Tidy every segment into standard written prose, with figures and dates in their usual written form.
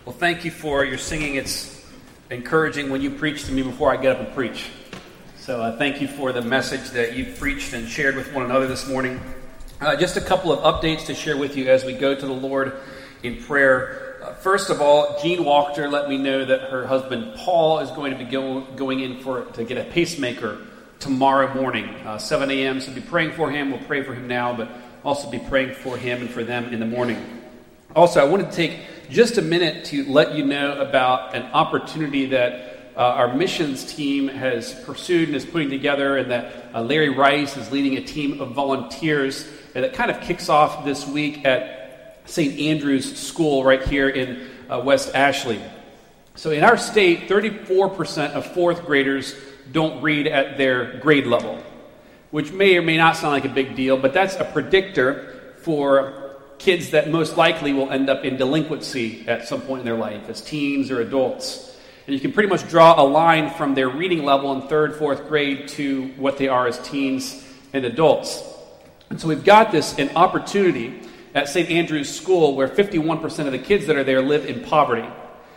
Well, thank you for your singing. It's encouraging when you preach to me before I get up and preach. So thank you for the message that you preached and shared with one another this morning. Just a couple of updates to share with you as we go to the Lord in prayer. First of all, Jean Walker let me know that her husband Paul is going to be going in to get a pacemaker tomorrow morning, 7 a.m. So be praying for him. We'll pray for him now, but also be praying for him and for them in the morning. Also, I wanted to take just a minute to let you know about an opportunity that our missions team has pursued and is putting together, and that Larry Rice is leading a team of volunteers, and that kind of kicks off this week at St. Andrew's School right here in West Ashley. So in our state, 34% of fourth graders don't read at their grade level, which may or may not sound like a big deal, but that's a predictor for kids that most likely will end up in delinquency at some point in their life as teens or adults. And you can pretty much draw a line from their reading level in third, fourth grade to what they are as teens and adults. And so we've got an opportunity at St. Andrew's School where 51% of the kids that are there live in poverty.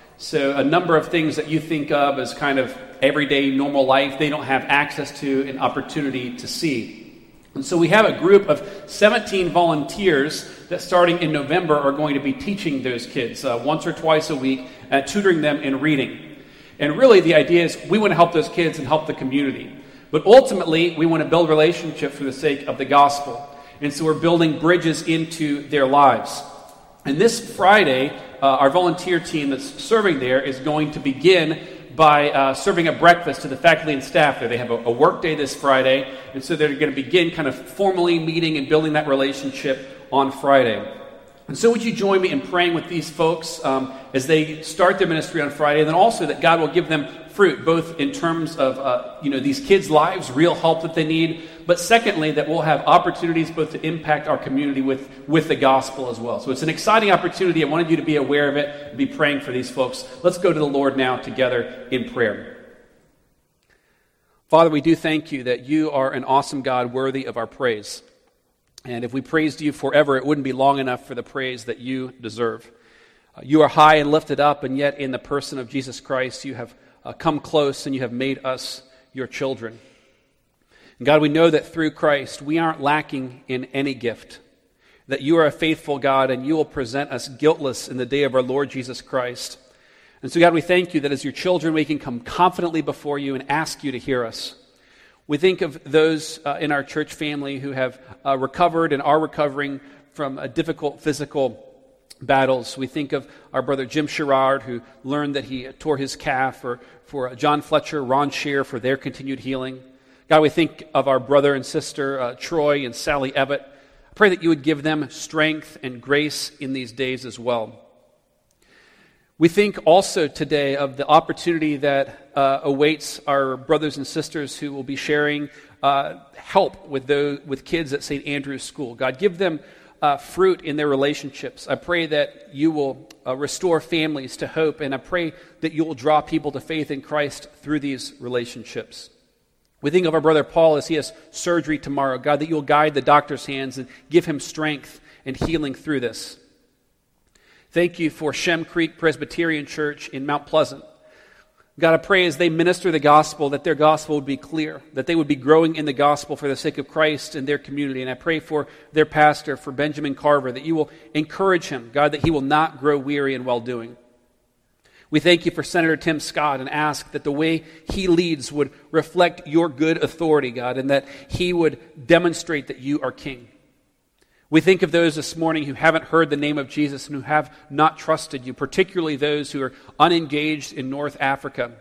So a number of things that you think of as kind of everyday normal life, they don't have access to an opportunity to see. And so we have a group of 17 volunteers that starting in November are going to be teaching those kids once or twice a week, tutoring them in reading. And really the idea is we want to help those kids and help the community. But ultimately we want to build relationships for the sake of the gospel. And so we're building bridges into their lives. And this Friday, our volunteer team that's serving there is going to begin by serving a breakfast to the faculty and staff there. They have a work day this Friday, and so they're going to begin kind of formally meeting and building that relationship on Friday. And so would you join me in praying with these folks as they start their ministry on Friday, and then also that God will give them fruit, both in terms of these kids' lives, real help that they need, but secondly, that we'll have opportunities both to impact our community with the gospel as well. So it's an exciting opportunity. I wanted you to be aware of it and be praying for these folks. Let's go to the Lord now together in prayer. Father, we do thank you that you are an awesome God worthy of our praise. And if we praised you forever, it wouldn't be long enough for the praise that you deserve. You are high and lifted up, and yet in the person of Jesus Christ, you have come close and you have made us your children. And God, we know that through Christ, we aren't lacking in any gift, that you are a faithful God and you will present us guiltless in the day of our Lord Jesus Christ. And so God, we thank you that as your children, we can come confidently before you and ask you to hear us. We think of those in our church family who have recovered and are recovering from difficult physical battles. We think of our brother Jim Sherrard, who learned that he tore his calf, or for John Fletcher, Ron Shear, for their continued healing. God, we think of our brother and sister Troy and Sally Evett. I pray that you would give them strength and grace in these days as well. We think also today of the opportunity that awaits our brothers and sisters who will be sharing help with kids at St. Andrew's School. God, give them fruit in their relationships. I pray that you will restore families to hope, and I pray that you will draw people to faith in Christ through these relationships. We think of our brother Paul as he has surgery tomorrow. God, that you will guide the doctor's hands and give him strength and healing through this. Thank you for Shem Creek Presbyterian Church in Mount Pleasant. God, I pray as they minister the gospel, that their gospel would be clear, that they would be growing in the gospel for the sake of Christ and their community. And I pray for their pastor, for Benjamin Carver, that you will encourage him, God, that he will not grow weary in well-doing. We thank you for Senator Tim Scott and ask that the way he leads would reflect your good authority, God, and that he would demonstrate that you are king. We think of those this morning who haven't heard the name of Jesus and who have not trusted you, particularly those who are unengaged in North Africa.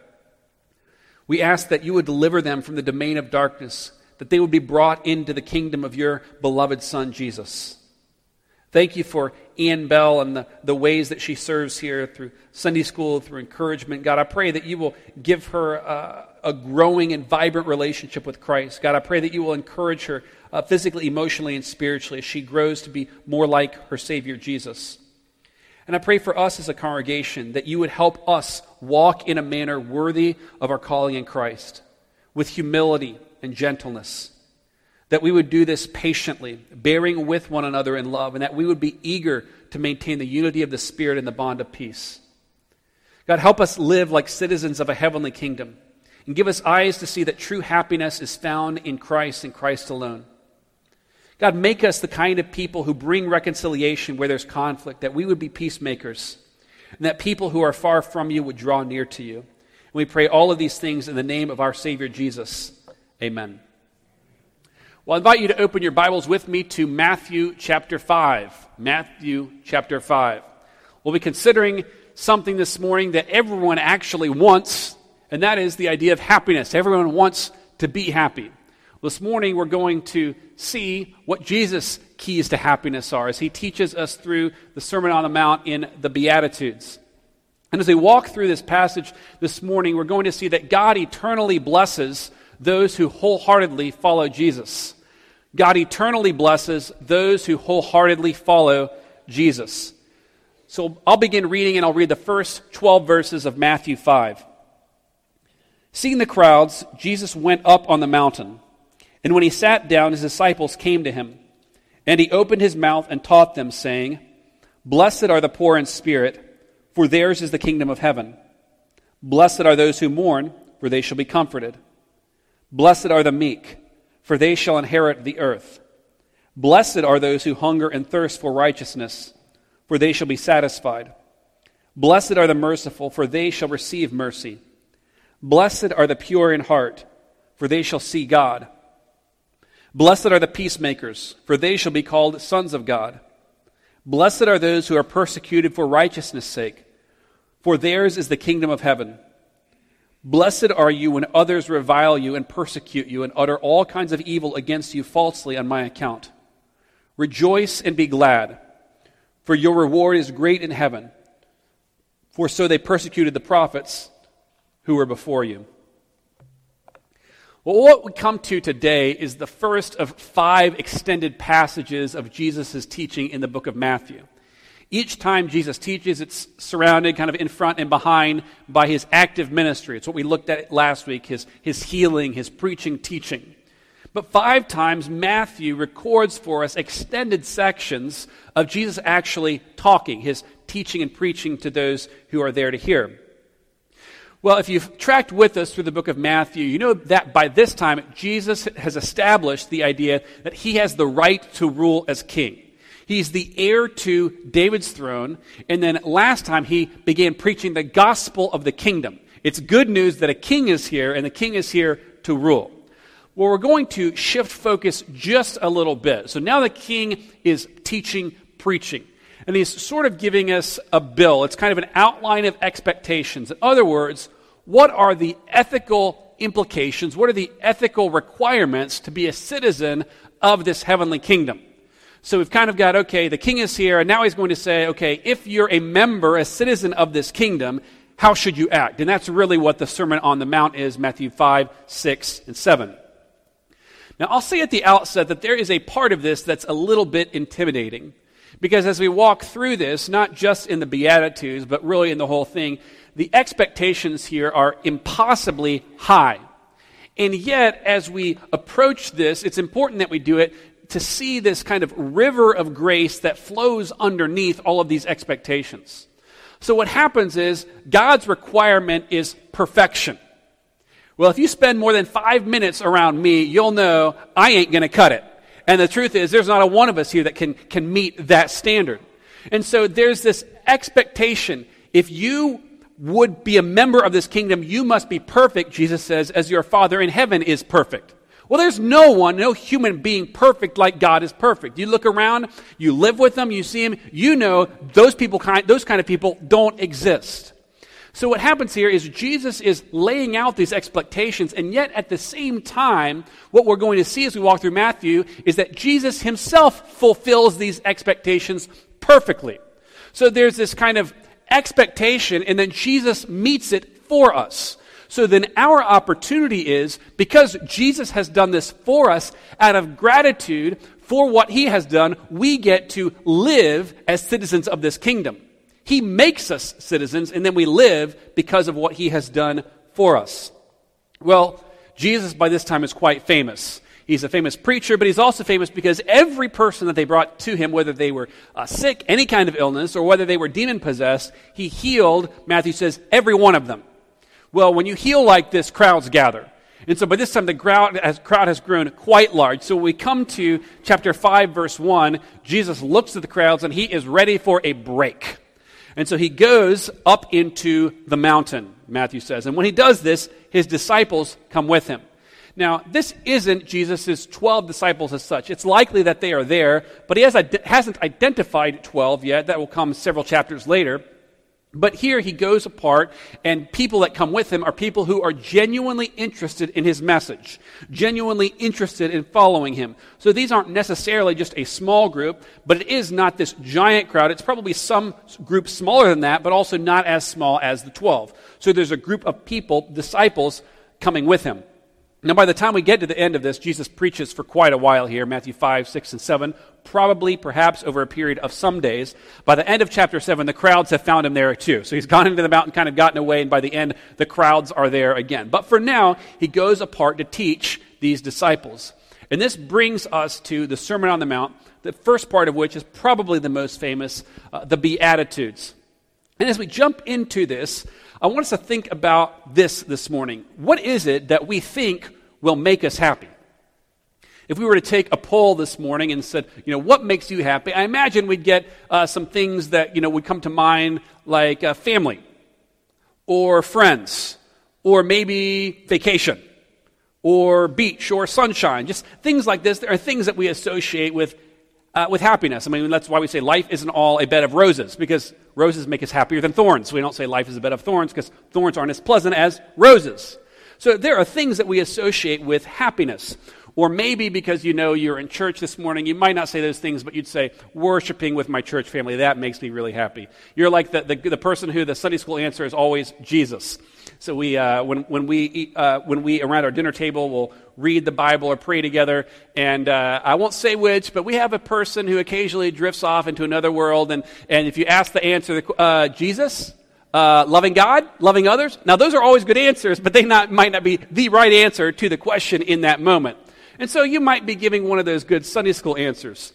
We ask that you would deliver them from the domain of darkness, that they would be brought into the kingdom of your beloved Son, Jesus. Thank you for Ian Bell and the ways that she serves here through Sunday school, through encouragement. God, I pray that you will give her a growing and vibrant relationship with Christ. God, I pray that you will encourage her physically, emotionally, and spiritually as she grows to be more like her Savior, Jesus. And I pray for us as a congregation that you would help us walk in a manner worthy of our calling in Christ, with humility and gentleness. That we would do this patiently, bearing with one another in love, and that we would be eager to maintain the unity of the Spirit and the bond of peace. God, help us live like citizens of a heavenly kingdom, and give us eyes to see that true happiness is found in Christ and Christ alone. God, make us the kind of people who bring reconciliation where there's conflict, that we would be peacemakers, and that people who are far from you would draw near to you. And we pray all of these things in the name of our Savior Jesus. Amen. Well, I invite you to open your Bibles with me to Matthew chapter 5. Matthew chapter 5. We'll be considering something this morning that everyone actually wants, and that is the idea of happiness. Everyone wants to be happy. This morning we're going to see what Jesus' keys to happiness are as he teaches us through the Sermon on the Mount in the Beatitudes. And as we walk through this passage this morning, we're going to see that God eternally blesses those who wholeheartedly follow Jesus. God eternally blesses those who wholeheartedly follow Jesus. So I'll begin reading, and I'll read the first 12 verses of Matthew 5. Seeing the crowds, Jesus went up on the mountain. And when he sat down, his disciples came to him. And he opened his mouth and taught them, saying, Blessed are the poor in spirit, for theirs is the kingdom of heaven. Blessed are those who mourn, for they shall be comforted. Blessed are the meek, for they shall inherit the earth. Blessed are those who hunger and thirst for righteousness, for they shall be satisfied. Blessed are the merciful, for they shall receive mercy. Blessed are the pure in heart, for they shall see God. Blessed are the peacemakers, for they shall be called sons of God. Blessed are those who are persecuted for righteousness' sake, for theirs is the kingdom of heaven. Blessed are you when others revile you and persecute you and utter all kinds of evil against you falsely on my account. Rejoice and be glad, for your reward is great in heaven. For so they persecuted the prophets who were before you. Well, what we come to today is the first of 5 extended passages of Jesus' teaching in the book of Matthew. Each time Jesus teaches, it's surrounded kind of in front and behind by his active ministry. It's what we looked at last week, his healing, his preaching, teaching. But 5 times Matthew records for us extended sections of Jesus actually talking, his teaching and preaching to those who are there to hear. Well, if you've tracked with us through the book of Matthew, you know that by this time Jesus has established the idea that he has the right to rule as king. He's the heir to David's throne, and then last time he began preaching the gospel of the kingdom. It's good news that a king is here, and the king is here to rule. Well, we're going to shift focus just a little bit. So now the king is teaching, preaching. And he's sort of giving us a bill. It's kind of an outline of expectations. In other words, what are the ethical implications? What are the ethical requirements to be a citizen of this heavenly kingdom? So we've kind of got, okay, the king is here, and now he's going to say, okay, if you're a member, a citizen of this kingdom, how should you act? And that's really what the Sermon on the Mount is, Matthew 5, 6, and 7. Now, I'll say at the outset that there is a part of this that's a little bit intimidating. Because as we walk through this, not just in the Beatitudes, but really in the whole thing, the expectations here are impossibly high. And yet, as we approach this, it's important that we do it to see this kind of river of grace that flows underneath all of these expectations. So what happens is, God's requirement is perfection. Well, if you spend more than 5 minutes around me, you'll know I ain't going to cut it. And the truth is, there's not a one of us here that can meet that standard. And so there's this expectation. If you would be a member of this kingdom, you must be perfect, Jesus says, as your Father in heaven is perfect. Well, there's no human being perfect like God is perfect. You look around, you live with them, you see them, you know those kind of people don't exist. So what happens here is Jesus is laying out these expectations, and yet at the same time, what we're going to see as we walk through Matthew is that Jesus himself fulfills these expectations perfectly. So there's this kind of expectation, and then Jesus meets it for us. So then our opportunity is, because Jesus has done this for us, out of gratitude for what he has done, we get to live as citizens of this kingdom. He makes us citizens, and then we live because of what he has done for us. Well, Jesus by this time is quite famous. He's a famous preacher, but he's also famous because every person that they brought to him, whether they were sick, any kind of illness, or whether they were demon-possessed, he healed, Matthew says, every one of them. Well, when you heal like this, crowds gather. And so by this time, the crowd has grown quite large. So when we come to chapter 5, verse 1, Jesus looks at the crowds, and he is ready for a break. And so he goes up into the mountain, Matthew says. And when he does this, his disciples come with him. Now, this isn't Jesus' 12 disciples as such. It's likely that they are there, but he hasn't identified 12 yet. That will come several chapters later. But here he goes apart, and people that come with him are people who are genuinely interested in his message, genuinely interested in following him. So these aren't necessarily just a small group, but it is not this giant crowd. It's probably some group smaller than that, but also not as small as the 12. So there's a group of people, disciples, coming with him. Now, by the time we get to the end of this, Jesus preaches for quite a while here, Matthew 5, 6, and 7, probably, perhaps, over a period of some days. By the end of chapter 7, the crowds have found him there too. So he's gone into the mountain, kind of gotten away, and by the end, the crowds are there again. But for now, he goes apart to teach these disciples. And this brings us to the Sermon on the Mount, the first part of which is probably the most famous, the Beatitudes. And as we jump into this, I want us to think about this morning. What is it that we think will make us happy? If we were to take a poll this morning and said, what makes you happy? I imagine we'd get some things that, would come to mind, like family, or friends, or maybe vacation, or beach, or sunshine. Just things like this. There are things that we associate with happiness. I mean, that's why we say life isn't all a bed of roses, because roses make us happier than thorns. We don't say life is a bed of thorns, because thorns aren't as pleasant as roses. So there are things that we associate with happiness. Or maybe because you're in church this morning, you might not say those things, but you'd say, worshiping with my church family, that makes me really happy. You're like the person who the Sunday school answer is always Jesus. So we when we around our dinner table, we'll read the Bible or pray together, and I won't say which, but we have a person who occasionally drifts off into another world, and if you ask the answer, Jesus, loving God, loving others. Now those are always good answers, but they might not be the right answer to the question in that moment. And so you might be giving one of those good Sunday school answers.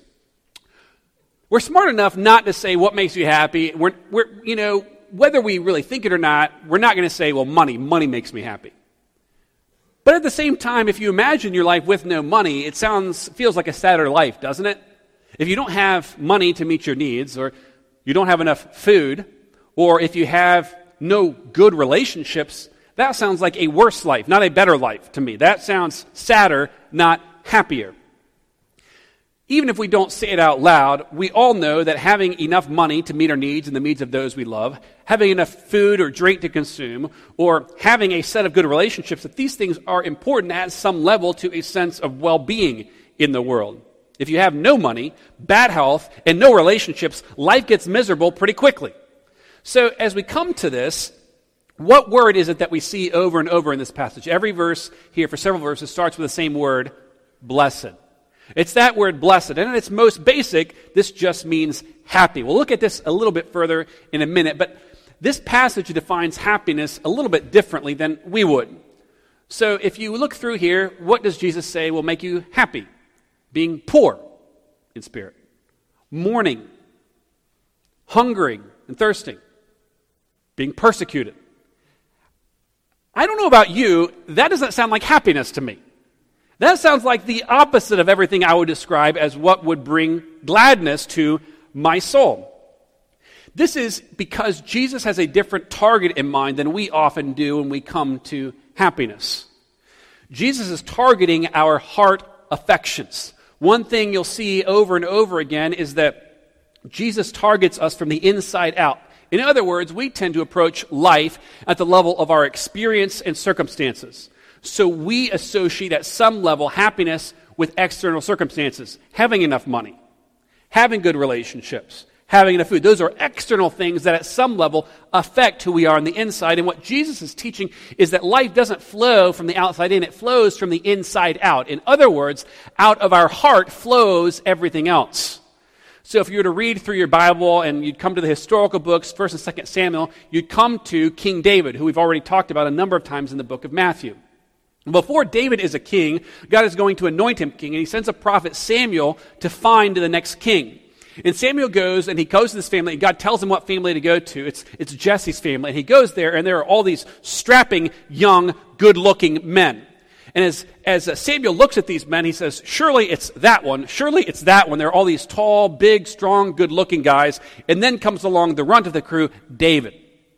We're smart enough not to say what makes you happy. We're whether we really think it or not, we're not going to say, well, money makes me happy. But at the same time, if you imagine your life with no money, it feels like a sadder life, doesn't it? If you don't have money to meet your needs, or you don't have enough food, or if you have no good relationships, that sounds like a worse life, not a better life to me. That sounds sadder, not happier. Even if we don't say it out loud, we all know that having enough money to meet our needs and the needs of those we love, having enough food or drink to consume, or having a set of good relationships, that these things are important at some level to a sense of well-being in the world. If you have no money, bad health, and no relationships, life gets miserable pretty quickly. So as we come to this, what word is it that we see over and over in this passage? Every verse here, for several verses, starts with the same word, blessed. It's that word blessed. And at its most basic, this just means happy. We'll look at this a little bit further in a minute, but this passage defines happiness a little bit differently than we would. So if you look through here, what does Jesus say will make you happy? Being poor in spirit, mourning, hungering and thirsting, being persecuted. I don't know about you, that doesn't sound like happiness to me. That sounds like the opposite of everything I would describe as what would bring gladness to my soul. This is because Jesus has a different target in mind than we often do when we come to happiness. Jesus is targeting our heart affections. One thing you'll see over and over again is that Jesus targets us from the inside out. In other words, we tend to approach life at the level of our experience and circumstances. So we associate at some level happiness with external circumstances. Having enough money, having good relationships, having enough food. Those are external things that at some level affect who we are on the inside. And what Jesus is teaching is that life doesn't flow from the outside in. It flows from the inside out. In other words, out of our heart flows everything else. So if you were to read through your Bible and you'd come to the historical books, 1st and 2nd Samuel, you'd come to King David, who we've already talked about a number of times in the book of Matthew. Before David is a king, God is going to anoint him king, and he sends a prophet, Samuel, to find the next king. And Samuel goes, and he goes to this family, and God tells him what family to go to. It's Jesse's family. And he goes there, and there are all these strapping, young, good-looking men. And as Samuel looks at these men, he says, surely it's that one. Surely it's that one. There are all these tall, big, strong, good-looking guys. And then comes along the runt of the crew, David.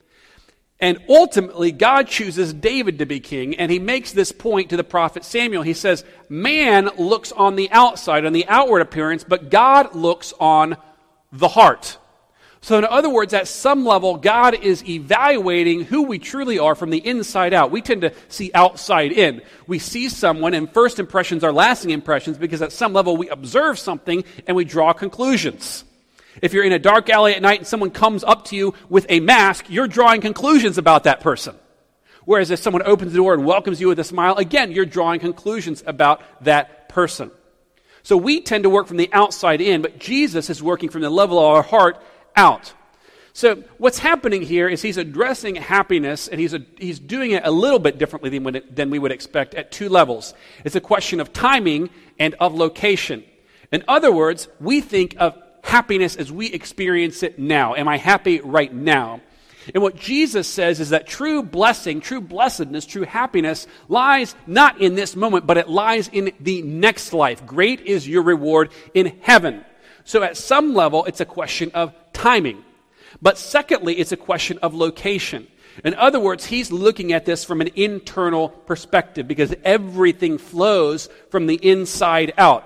And ultimately, God chooses David to be king, and he makes this point to the prophet Samuel. He says, man looks on the outside, on the outward appearance, but God looks on the heart. So in other words, at some level, God is evaluating who we truly are from the inside out. We tend to see outside in. We see someone, and first impressions are lasting impressions, because at some level we observe something and we draw conclusions. If you're in a dark alley at night and someone comes up to you with a mask, you're drawing conclusions about that person. Whereas if someone opens the door and welcomes you with a smile, again, you're drawing conclusions about that person. So we tend to work from the outside in, but Jesus is working from the level of our heart out. So what's happening here is he's addressing happiness, and he's doing it a little bit differently than we would expect at two levels. It's a question of timing and of location. In other words, we think of happiness as we experience it now. Am I happy right now? And what Jesus says is that true blessing, true blessedness, true happiness lies not in this moment, but it lies in the next life. Great is your reward in heaven. So at some level, it's a question of timing. But secondly, it's a question of location. In other words, he's looking at this from an internal perspective, because everything flows from the inside out.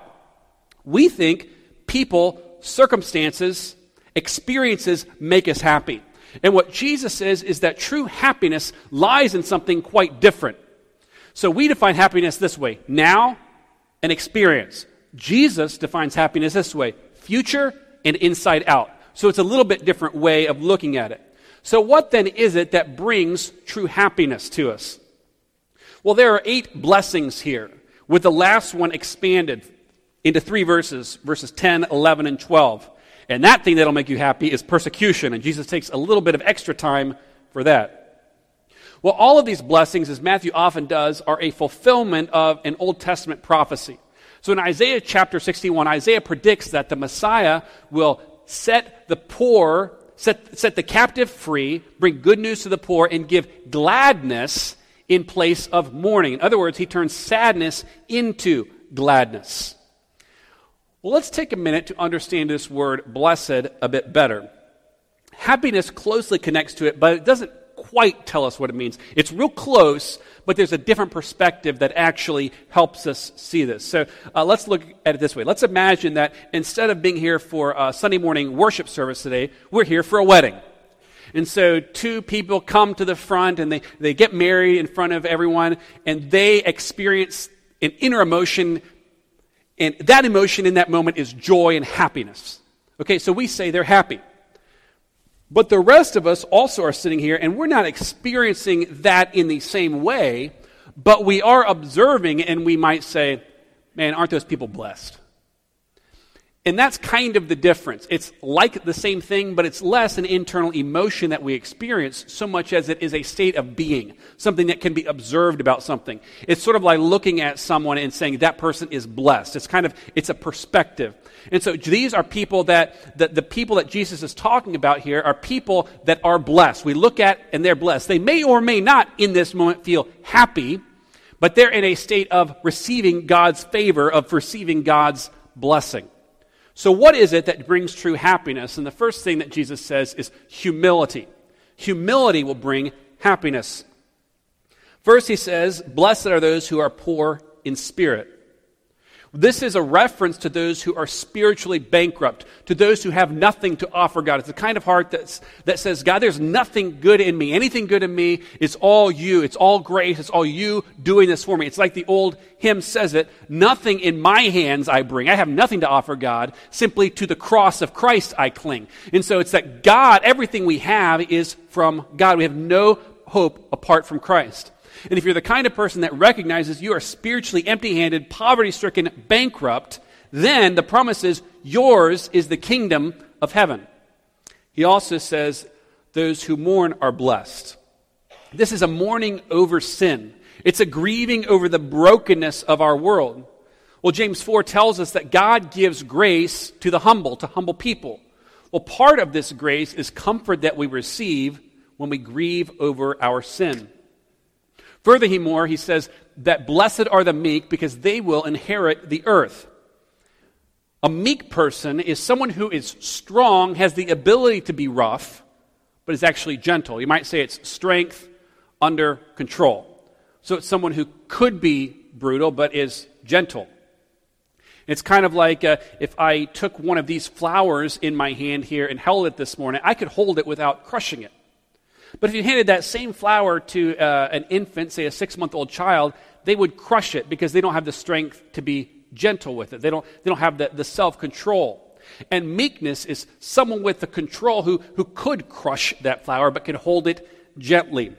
We think people, circumstances, experiences make us happy. And what Jesus says is that true happiness lies in something quite different. So we define happiness this way: now and experience. Jesus defines happiness this way: future and inside out. So it's a little bit different way of looking at it. So what then is it that brings true happiness to us? Well, there are 8 blessings here, with the last one expanded into 3 verses, verses 10, 11, and 12. And that thing that'll make you happy is persecution, and Jesus takes a little bit of extra time for that. Well, all of these blessings, as Matthew often does, are a fulfillment of an Old Testament prophecy. So in Isaiah chapter 61, Isaiah predicts that the Messiah will set the poor, set the captive free, bring good news to the poor, and give gladness in place of mourning. In other words, he turns sadness into gladness. Well, let's take a minute to understand this word blessed a bit better. Happiness closely connects to it, but it doesn't quite tell us what it means. It's real close, but there's a different perspective that actually helps us see this. So let's look at it this way. Let's imagine that instead of being here for a Sunday morning worship service today, we're here for a wedding. And so 2 people come to the front, and they get married in front of everyone, and they experience an inner emotion. And that emotion in that moment is joy and happiness. Okay, so we say they're happy. But the rest of us also are sitting here, and we're not experiencing that in the same way, but we are observing, and we might say, man, aren't those people blessed? And that's kind of the difference. It's like the same thing, but it's less an internal emotion that we experience so much as it is a state of being, something that can be observed about something. It's sort of like looking at someone and saying that person is blessed. It's a perspective. And so these are people the people that Jesus is talking about here are people that are blessed. We look at and they're blessed. They may or may not in this moment feel happy, but they're in a state of receiving God's favor, of receiving God's blessing. So what is it that brings true happiness? And the first thing that Jesus says is humility. Humility will bring happiness. First he says, blessed are those who are poor in spirit. This is a reference to those who are spiritually bankrupt, to those who have nothing to offer God. It's the kind of heart that says, God, there's nothing good in me. Anything good in me is all you. It's all grace. It's all you doing this for me. It's like the old hymn says it, nothing in my hands I bring. I have nothing to offer God. Simply to the cross of Christ I cling. And so it's that God, everything we have is from God. We have no hope apart from Christ. And if you're the kind of person that recognizes you are spiritually empty-handed, poverty-stricken, bankrupt, then the promise is yours is the kingdom of heaven. He also says those who mourn are blessed. This is a mourning over sin. It's a grieving over the brokenness of our world. Well, James 4 tells us that God gives grace to the humble, to humble people. Well, part of this grace is comfort that we receive when we grieve over our sin. Furthermore, he says that blessed are the meek because they will inherit the earth. A meek person is someone who is strong, has the ability to be rough, but is actually gentle. You might say it's strength under control. So it's someone who could be brutal, but is gentle. It's kind of like if I took one of these flowers in my hand here and held it this morning, I could hold it without crushing it. But if you handed that same flower to an infant, say a 6-month-old child, they would crush it because they don't have the strength to be gentle with it. They don't have the self-control. And meekness is someone with the control who could crush that flower but can hold it gently.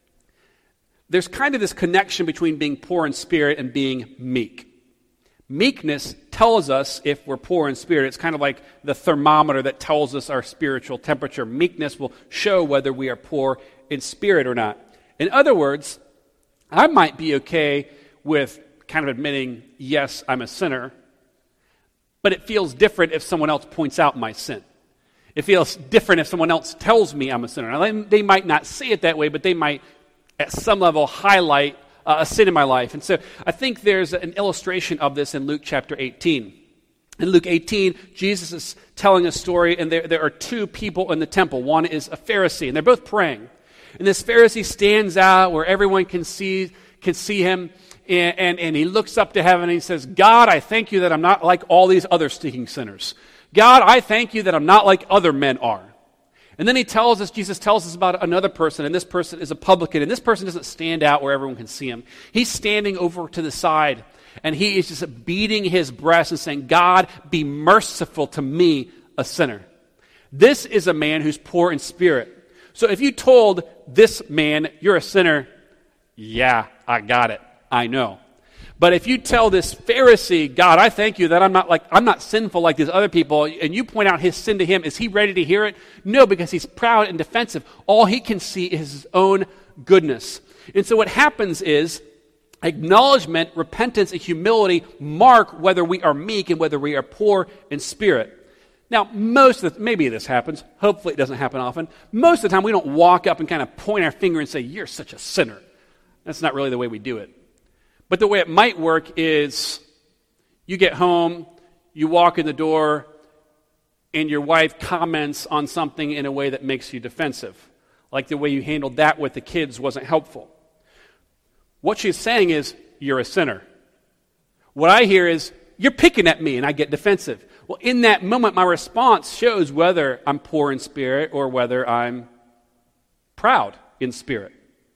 There's kind of this connection between being poor in spirit and being meek. Meekness tells us if we're poor in spirit. It's kind of like the thermometer that tells us our spiritual temperature. Meekness will show whether we are poor in spirit or not. In other words, I might be okay with kind of admitting, yes, I'm a sinner, but it feels different if someone else points out my sin. It feels different if someone else tells me I'm a sinner. Now, they might not say it that way, but they might, at some level, highlight a sin in my life. And so I think there's an illustration of this in Luke chapter 18. In Luke 18, Jesus is telling a story, and there are two people in the temple. One is a Pharisee, and they're both praying. And this Pharisee stands out where everyone can see him, and he looks up to heaven and he says, God, I thank you that I'm not like all these other stinking sinners. God, I thank you that I'm not like other men are. And then Jesus tells us about another person, and this person is a publican, and this person doesn't stand out where everyone can see him. He's standing over to the side, and he is just beating his breast and saying, God, be merciful to me, a sinner. This is a man who's poor in spirit. So if you told this man, you're a sinner, yeah, I got it, I know. But if you tell this Pharisee, God, I thank you that I'm not sinful like these other people, and you point out his sin to him, is he ready to hear it? No, because he's proud and defensive. All he can see is his own goodness. And so what happens is acknowledgement, repentance, and humility mark whether we are meek and whether we are poor in spirit. Now, maybe this happens. Hopefully it doesn't happen often. Most of the time we don't walk up and kind of point our finger and say, you're such a sinner. That's not really the way we do it. But the way it might work is you get home, you walk in the door, and your wife comments on something in a way that makes you defensive. Like the way you handled that with the kids wasn't helpful. What she's saying is, you're a sinner. What I hear is, you're picking at me, and I get defensive. Well, in that moment, my response shows whether I'm poor in spirit or whether I'm proud in spirit.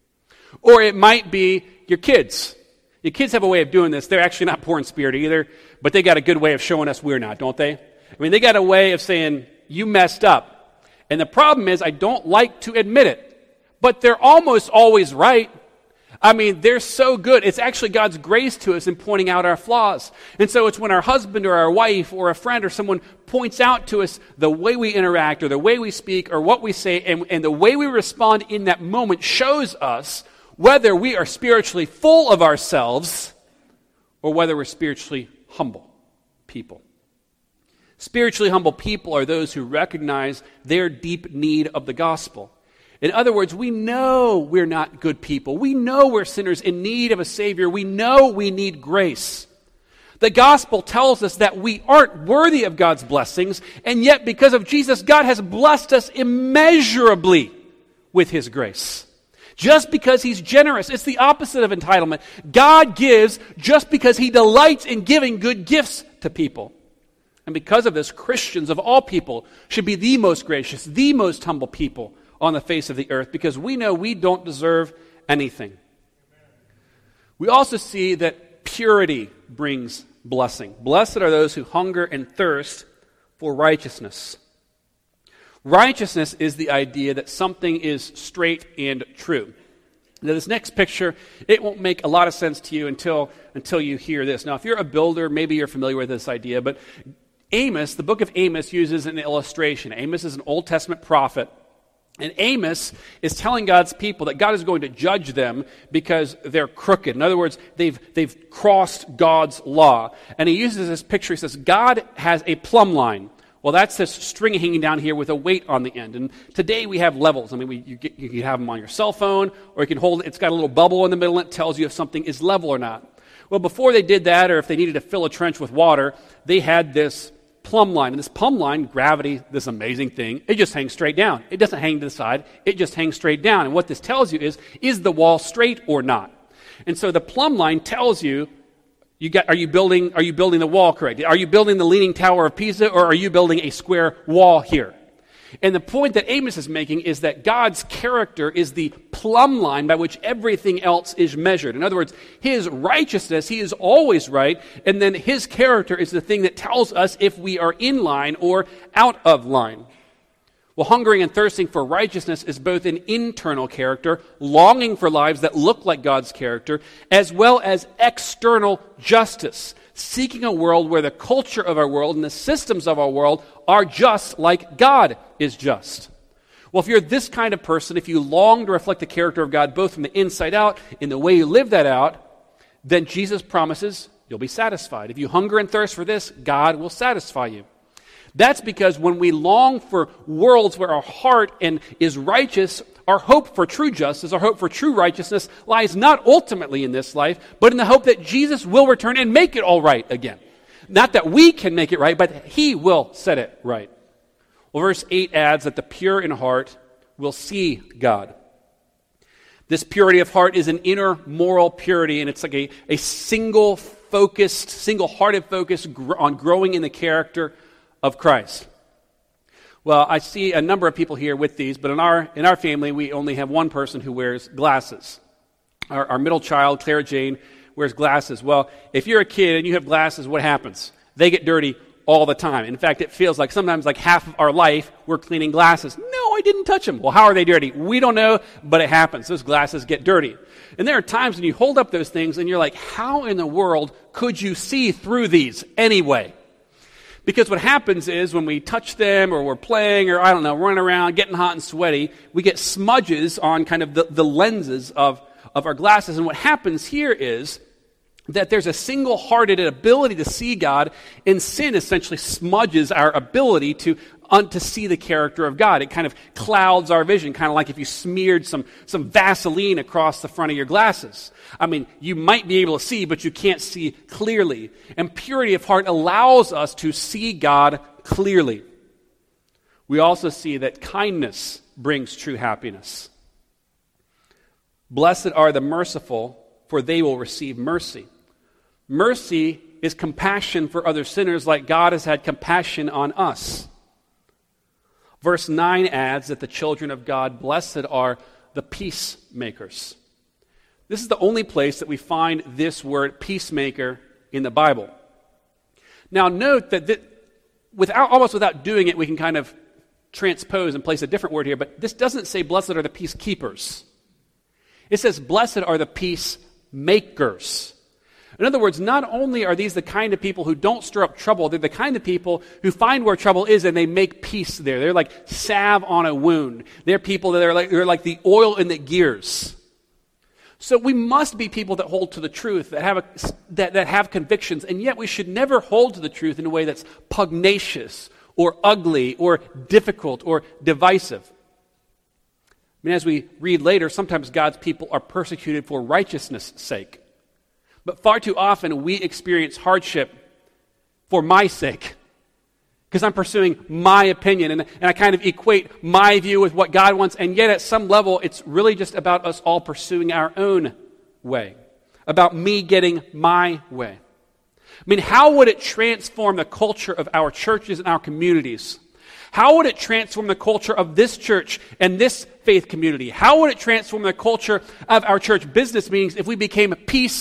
Or it might be your kids. Your kids have a way of doing this. They're actually not poor in spirit either, but they got a good way of showing us we're not, don't they? I mean, they got a way of saying, you messed up. And the problem is, I don't like to admit it, but they're almost always right. I mean, they're so good. It's actually God's grace to us in pointing out our flaws. And so it's when our husband or our wife or a friend or someone points out to us the way we interact or the way we speak or what we say, and the way we respond in that moment shows us whether we are spiritually full of ourselves or whether we're spiritually humble people. Spiritually humble people are those who recognize their deep need of the gospel. In other words, we know we're not good people. We know we're sinners in need of a Savior. We know we need grace. The gospel tells us that we aren't worthy of God's blessings, and yet because of Jesus, God has blessed us immeasurably with His grace. Just because He's generous. It's the opposite of entitlement. God gives just because He delights in giving good gifts to people. And because of this, Christians of all people should be the most gracious, the most humble people on the face of the earth, because we know we don't deserve anything. We also see that purity brings blessing. Blessed are those who hunger and thirst for righteousness. Righteousness is the idea that something is straight and true. Now, this next picture, it won't make a lot of sense to you until you hear this. Now, if you're a builder, maybe you're familiar with this idea, but Amos, the book of Amos, uses an illustration. Amos is an Old Testament prophet, And Amos is telling God's people that God is going to judge them because they're crooked. In other words, they've crossed God's law. And he uses this picture. He says, God has a plumb line. Well, that's this string hanging down here with a weight on the end. And today we have levels. I mean, you can have them on your cell phone, or you can hold it. It's got a little bubble in the middle and it tells you if something is level or not. Well, before they did that, or if they needed to fill a trench with water, they had this plumb line. And this plumb line, gravity, this amazing thing, it just hangs straight down. It doesn't hang to the side. It just hangs straight down. And what this tells you is the wall straight or not? And so the plumb line tells you, are you building the wall correct? Are you building the Leaning Tower of Pisa, or are you building a square wall here? And the point that Amos is making is that God's character is the plumb line by which everything else is measured. In other words, his righteousness, he is always right, and then his character is the thing that tells us if we are in line or out of line. Well, hungering and thirsting for righteousness is both an internal character, longing for lives that look like God's character, as well as external justice, seeking a world where the culture of our world and the systems of our world are just like God is just. Well, if you're this kind of person, if you long to reflect the character of God both from the inside out, in the way you live that out, then Jesus promises you'll be satisfied. If you hunger and thirst for this, God will satisfy you. That's because when we long for worlds where our heart is righteous, our hope for true justice, our hope for true righteousness lies not ultimately in this life, but in the hope that Jesus will return and make it all right again. Not that we can make it right, but he will set it right. Well, verse 8 adds that the pure in heart will see God. This purity of heart is an inner moral purity, and it's like a single-focused, single-hearted focus on growing in the character of Christ. Well, I see a number of people here with these, but in our family, we only have one person who wears glasses. Our middle child, Clara Jane, wears glasses. Well, if you're a kid and you have glasses, what happens? They get dirty all the time. In fact, it feels like sometimes like half of our life we're cleaning glasses. No, I didn't touch them. Well, how are they dirty? We don't know, but it happens. Those glasses get dirty. And there are times when you hold up those things and you're like, how in the world could you see through these anyway? Because what happens is when we touch them or we're playing or, running around, getting hot and sweaty, we get smudges on kind of the lenses of our glasses. And what happens here is that there's a single-hearted ability to see God, and sin essentially smudges our ability to see the character of God. It kind of clouds our vision, kind of like if you smeared some Vaseline across the front of your glasses. I mean, you might be able to see, but you can't see clearly. And purity of heart allows us to see God clearly. We also see that kindness brings true happiness. Blessed are the merciful, for they will receive mercy. Mercy is compassion for other sinners like God has had compassion on us. Verse 9 adds that the children of God, blessed are the peacemakers. This is the only place that we find this word peacemaker in the Bible. Now note that almost without doing it, we can kind of transpose and place a different word here, but this doesn't say blessed are the peacekeepers. It says blessed are the peacemakers. In other words, not only are these the kind of people who don't stir up trouble, they're the kind of people who find where trouble is and they make peace there. They're like salve on a wound. They're people that they're like the oil in the gears. So we must be people that hold to the truth, that have convictions, and yet we should never hold to the truth in a way that's pugnacious or ugly or difficult or divisive. I mean, as we read later, sometimes God's people are persecuted for righteousness' sake. But far too often we experience hardship for my sake, because I'm pursuing my opinion, and I kind of equate my view with what God wants, and yet at some level it's really just about us all pursuing our own way, about me getting my way. I mean, how would it transform the culture of our churches and our communities? How would it transform the culture of this church and this faith community? How would it transform the culture of our church business meetings if we became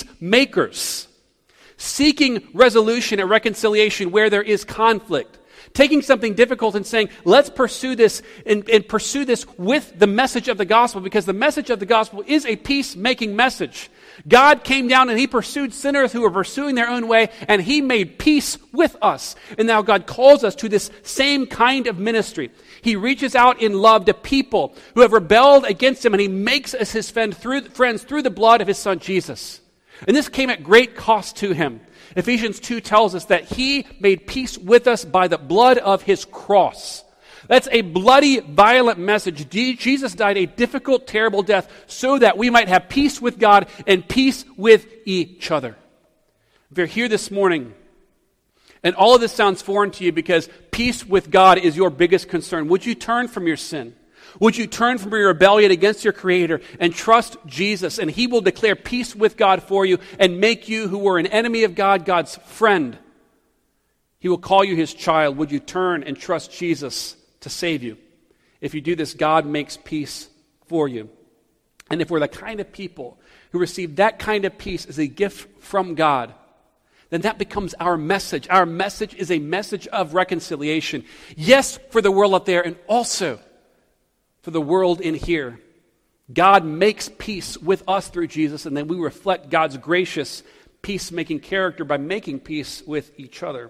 peacemakers, seeking resolution and reconciliation where there is conflict, Taking something difficult and saying, let's pursue this and pursue this with the message of the gospel, because the message of the gospel is a peacemaking message. God came down and he pursued sinners who were pursuing their own way, and he made peace with us. And now God calls us to this same kind of ministry. He reaches out in love to people who have rebelled against him, and he makes us his friends through the blood of his son Jesus. And this came at great cost to him. Ephesians 2 tells us that he made peace with us by the blood of his cross. That's a bloody, violent message. Jesus died a difficult, terrible death so that we might have peace with God and peace with each other. If you're here this morning and all of this sounds foreign to you because peace with God is your biggest concern, would you turn from your sin? Would you turn from your rebellion against your Creator and trust Jesus, and he will declare peace with God for you and make you, who were an enemy of God, God's friend. He will call you his child. Would you turn and trust Jesus to save you? If you do this, God makes peace for you. And if we're the kind of people who receive that kind of peace as a gift from God, then that becomes our message. Our message is a message of reconciliation. Yes, for the world out there, and also for the world in here. God makes peace with us through Jesus, and then we reflect God's gracious, peacemaking character by making peace with each other.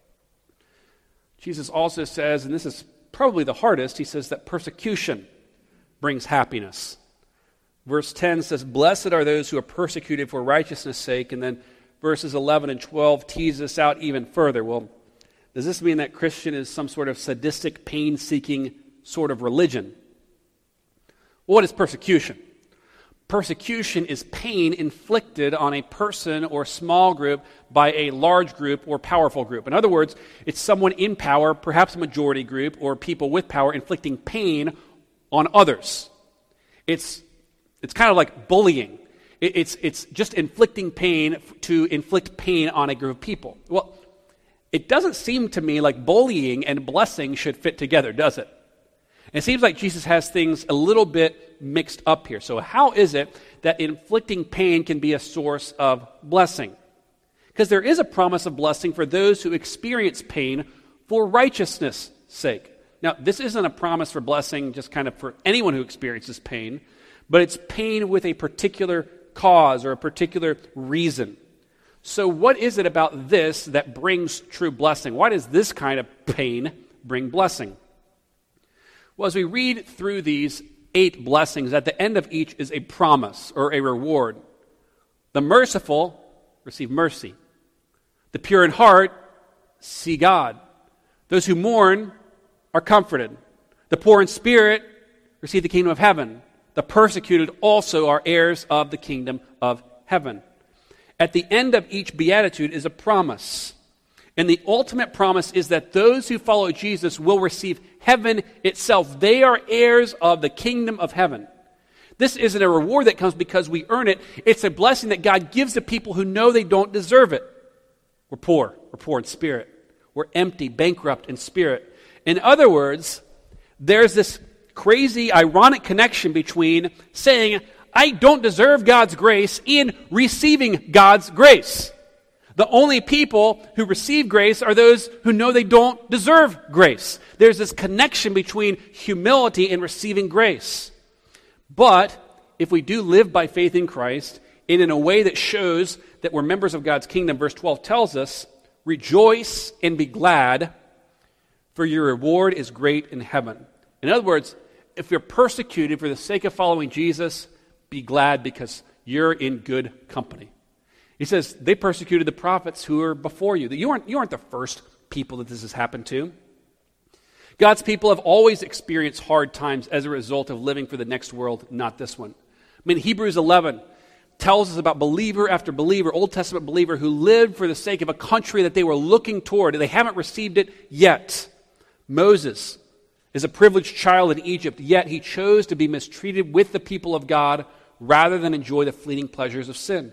Jesus also says, and this is probably the hardest, he says that persecution brings happiness. Verse 10 says, "Blessed are those who are persecuted for righteousness' sake," and then verses 11 and 12 tease us out even further. Well, does this mean that Christian is some sort of sadistic, pain-seeking sort of religion? What is persecution? Persecution is pain inflicted on a person or small group by a large group or powerful group. In other words, it's someone in power, perhaps a majority group, or people with power inflicting pain on others. It's kind of like bullying. It's just inflicting pain to inflict pain on a group of people. Well, it doesn't seem to me like bullying and blessing should fit together, does it? It seems like Jesus has things a little bit mixed up here. So how is it that inflicting pain can be a source of blessing? Because there is a promise of blessing for those who experience pain for righteousness' sake. Now, this isn't a promise for blessing just kind of for anyone who experiences pain, but it's pain with a particular cause or a particular reason. So what is it about this that brings true blessing? Why does this kind of pain bring blessing? Well, as we read through these 8 blessings, at the end of each is a promise or a reward. The merciful receive mercy. The pure in heart see God. Those who mourn are comforted. The poor in spirit receive the kingdom of heaven. The persecuted also are heirs of the kingdom of heaven. At the end of each beatitude is a promise. And the ultimate promise is that those who follow Jesus will receive heaven itself. They are heirs of the kingdom of heaven. This isn't a reward that comes because we earn it. It's a blessing that God gives to people who know they don't deserve it. We're poor in spirit. We're empty, bankrupt in spirit. In other words, there's this crazy, ironic connection between saying, I don't deserve God's grace, and receiving God's grace. The only people who receive grace are those who know they don't deserve grace. There's this connection between humility and receiving grace. But if we do live by faith in Christ, and in a way that shows that we're members of God's kingdom, verse 12 tells us, rejoice and be glad, for your reward is great in heaven. In other words, if you're persecuted for the sake of following Jesus, be glad because you're in good company. He says, they persecuted the prophets who were before you. You aren't the first people that this has happened to. God's people have always experienced hard times as a result of living for the next world, not this one. I mean, Hebrews 11 tells us about believer after believer, Old Testament believer, who lived for the sake of a country that they were looking toward, and they haven't received it yet. Moses is a privileged child in Egypt, yet he chose to be mistreated with the people of God rather than enjoy the fleeting pleasures of sin.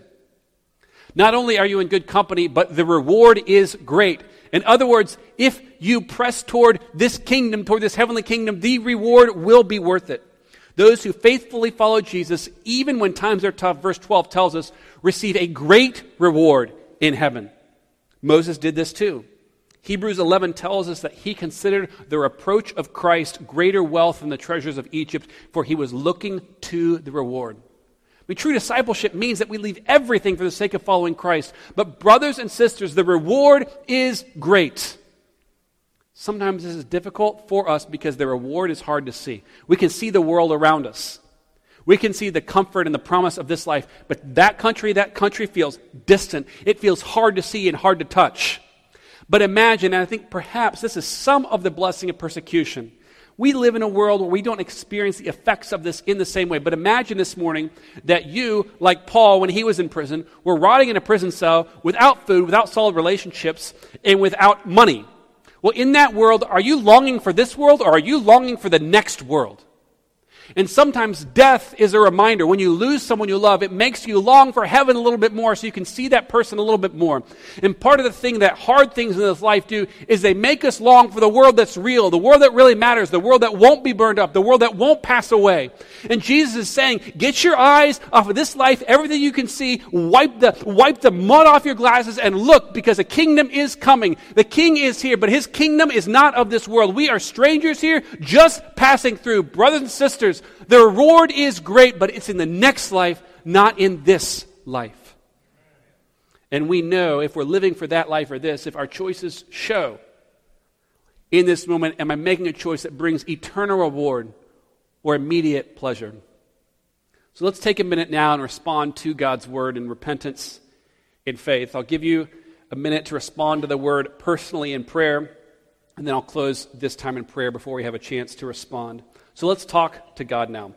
Not only are you in good company, but the reward is great. In other words, if you press toward this kingdom, toward this heavenly kingdom, the reward will be worth it. Those who faithfully follow Jesus, even when times are tough, verse 12 tells us, receive a great reward in heaven. Moses did this too. Hebrews 11 tells us that he considered the reproach of Christ greater wealth than the treasures of Egypt, for he was looking to the reward. I mean, true discipleship means that we leave everything for the sake of following Christ. But brothers and sisters, the reward is great. Sometimes this is difficult for us because the reward is hard to see. We can see the world around us. We can see the comfort and the promise of this life, but that country feels distant. It feels hard to see and hard to touch. But imagine, and I think perhaps this is some of the blessing of persecution. We live in a world where we don't experience the effects of this in the same way. But imagine this morning that you, like Paul when he was in prison, were rotting in a prison cell without food, without solid relationships, and without money. Well, in that world, are you longing for this world or are you longing for the next world? And sometimes death is a reminder. When you lose someone you love, it makes you long for heaven a little bit more so you can see that person a little bit more. And part of the thing that hard things in this life do is they make us long for the world that's real, the world that really matters, the world that won't be burned up, the world that won't pass away. And Jesus is saying, get your eyes off of this life, everything you can see, wipe the mud off your glasses and look, because a kingdom is coming. The king is here, but his kingdom is not of this world. We are strangers here, just passing through. Brothers and sisters, the reward is great, but it's in the next life, not in this life. And we know if we're living for that life or this, if our choices show in this moment, am I making a choice that brings eternal reward or immediate pleasure? So let's take a minute now and respond to God's word in repentance, in faith. I'll give you a minute to respond to the word personally in prayer, and then I'll close this time in prayer before we have a chance to respond. So let's talk to God now.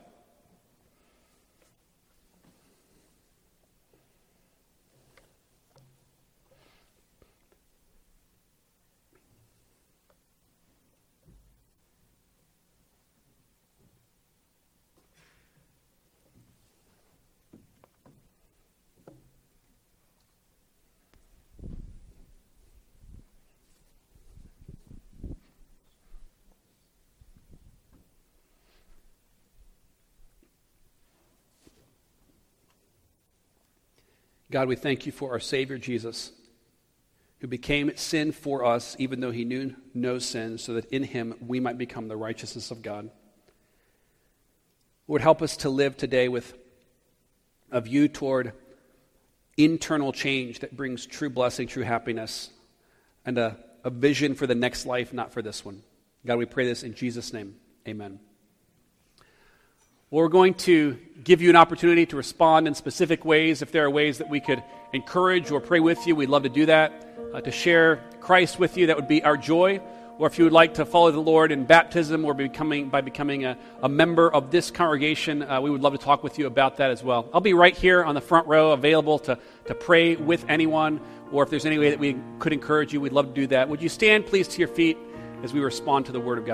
God, we thank you for our Savior Jesus, who became sin for us, even though he knew no sin, so that in him we might become the righteousness of God. Lord, help us to live today with a view toward internal change that brings true blessing, true happiness, and a vision for the next life, not for this one. God, we pray this in Jesus' name. Amen. Well, we're going to give you an opportunity to respond in specific ways. If there are ways that we could encourage or pray with you, we'd love to do that. To share Christ with you, that would be our joy. Or if you would like to follow the Lord in baptism or by becoming a member of this congregation, we would love to talk with you about that as well. I'll be right here on the front row, available to pray with anyone. Or if there's any way that we could encourage you, we'd love to do that. Would you stand, please, to your feet as we respond to the Word of God?